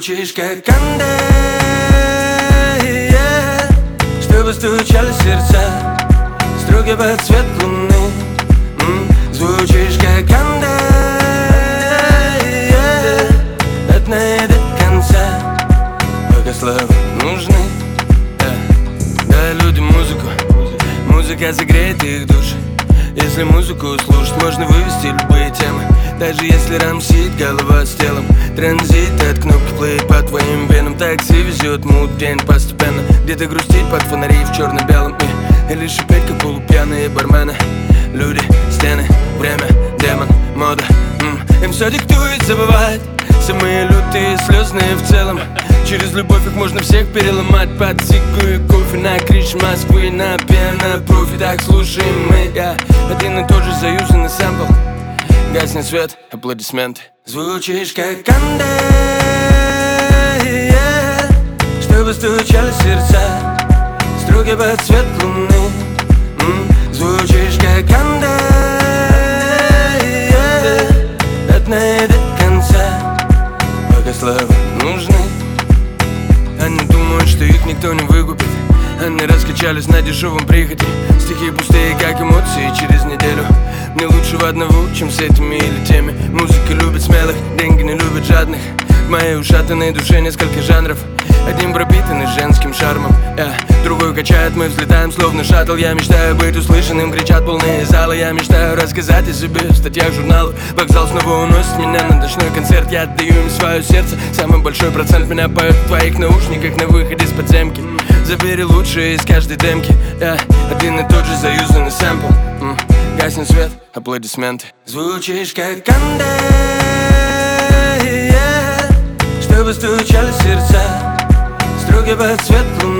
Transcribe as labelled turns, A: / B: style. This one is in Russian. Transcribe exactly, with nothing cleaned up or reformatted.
A: Звучишь как Канде, чтобы стучали сердца, струги под цвет луны. Звучишь как Канде, от на до конца, пока слова нужны. Да, людям музыку, музыка согреет их души. Если музыку слушать, можно вывести любые темы. Даже если рамсит голова с телом. Транзит от кнопки плей по твоим венам. Такси везет мут день постепенно. Где-то грустить под фонари в черно-белом. Или шипеть, как полупьяные бармены. Люди, стены, время, демон, мода. М-м. Им все диктует, забывает. Самые лютые, слезные в целом. Через любовь их можно всех переломать. Под сигару и кофе на крыше Москвы. На пиано профи, так слушаем мы. Я один и тот же заюзанный сэмпл. Гаснет свет, аплодисменты. Звучишь как Канде, чтобы стучали сердца, струги под цвет луны. Звучишь как Канде, от на до конца, пока слова нужны. Они думают, что их никто не выкупит. Они раскачались на дешевом приходе. Стихи пустые, как эмоции через неделю. Мне лучшего одного, чем с этими или теми. Музыка любит смелых, деньги не любят жадных. В моей ушатанной душе несколько жанров. Один пропитанный женским шармом, yeah. Другой качает, мы взлетаем словно шаттл. Я мечтаю быть услышанным, кричат полные залы. Я мечтаю рассказать о себе в статьях журналов. Вокзал снова уносит меня на ночной концерт. Я отдаю им свое сердце. Самый большой процент меня поет в твоих наушниках на выходе с подземки. Забери лучшее из каждой демки, yeah. Один и тот же заюзанный сэмпл. mm. Гаснет свет, аплодисменты. Звучишь как Канде, чтобы стучали сердца, струги под цвет луны.